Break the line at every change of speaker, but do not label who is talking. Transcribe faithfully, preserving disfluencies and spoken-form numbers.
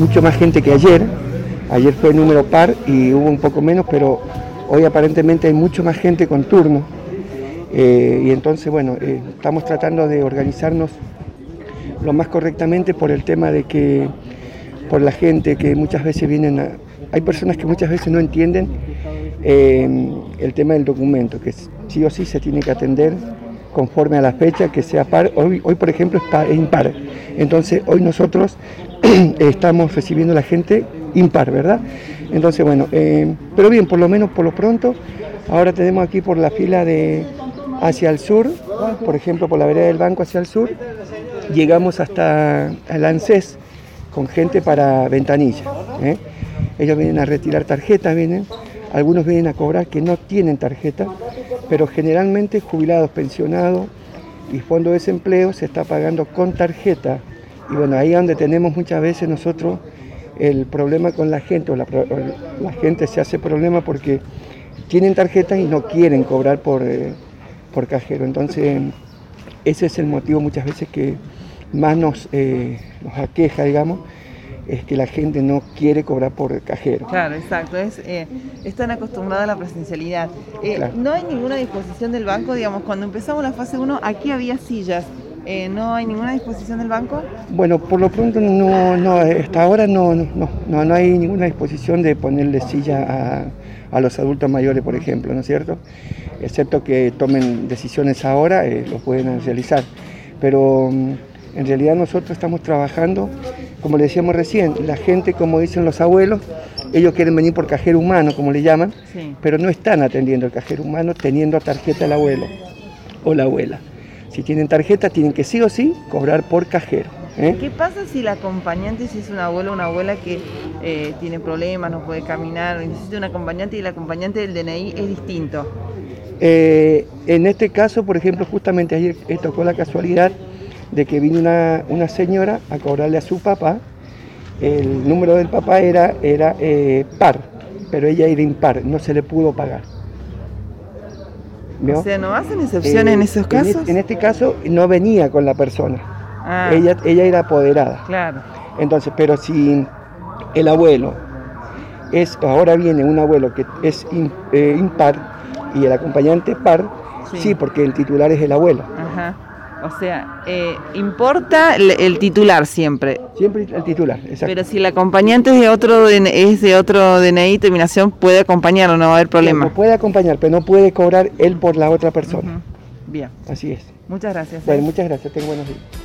Mucho más gente que ayer, ayer fue número par y hubo un poco menos, pero hoy aparentemente hay mucho más gente con turno. Eh, y entonces, bueno, eh, estamos tratando de organizarnos lo más correctamente por el tema de que, por la gente que muchas veces vienen a... Hay personas que muchas veces no entienden eh, el tema del documento, que sí o sí se tiene que atender conforme a la fecha, que sea par. Hoy, hoy por ejemplo, está impar. Entonces, hoy nosotros estamos recibiendo a la gente impar, ¿verdad? Entonces, bueno, eh, pero bien, por lo menos por lo pronto, ahora tenemos aquí por la fila de hacia el sur, por ejemplo, por la vereda del banco hacia el sur, llegamos hasta el ANSES con gente para Ventanilla, ¿eh? Ellos vienen a retirar tarjetas, vienen, algunos vienen a cobrar que no tienen tarjeta, pero generalmente jubilados, pensionados y fondo de desempleo se está pagando con tarjeta. Y bueno, ahí es donde tenemos muchas veces nosotros el problema con la gente, o la, o la gente se hace problema porque tienen tarjetas y no quieren cobrar por, eh, por cajero. Entonces, ese es el motivo muchas veces que más nos, eh, nos aqueja, digamos, es que la gente no quiere cobrar por cajero.
Claro, exacto, es, eh, están acostumbrados a la presencialidad. Eh, claro. No hay ninguna disposición del banco, digamos, cuando empezamos la fase uno, aquí había sillas. Eh, ¿No hay ninguna disposición del banco?
Bueno, por lo pronto no, no hasta ahora no, no, no, no hay ninguna disposición de ponerle silla a, a los adultos mayores, por ejemplo, ¿no es cierto? Excepto que tomen decisiones ahora, eh, lo pueden realizar. Pero en realidad nosotros estamos trabajando, como le decíamos recién, la gente, como dicen los abuelos, ellos quieren venir por cajero humano, como le llaman, sí, pero no están atendiendo el cajero humano teniendo tarjeta el abuelo o la abuela. Si tienen tarjeta, tienen que sí o sí cobrar por cajero, ¿eh?
¿Qué pasa si la acompañante, si es un abuelo o una abuela que eh, tiene problemas, no puede caminar, necesita un acompañante y el acompañante del D N I es distinto?
Eh, en este caso, por ejemplo, justamente ayer tocó la casualidad de que vino una, una señora a cobrarle a su papá. El número del papá era, era eh, par, pero ella era impar, no se le pudo pagar.
¿No? O sea, ¿no hacen excepciones eh, en esos casos?
En, en este caso no venía con la persona, ah. ella, ella era apoderada.
Claro.
Entonces, pero si el abuelo es, ahora viene un abuelo que es in, eh, impar y el acompañante par, sí. sí, porque el titular es el abuelo.
Ajá. O sea, eh, importa el, el titular siempre.
Siempre el titular, exacto.
Pero si el acompañante es de otro, es de otro D N I, terminación, puede acompañarlo, no va a haber problema.
Sí, puede acompañar, pero no puede cobrar él por la otra persona.
Uh-huh. Bien.
Así es.
Muchas gracias.
Bueno, ¿eh? Muchas gracias, tengo buenos días.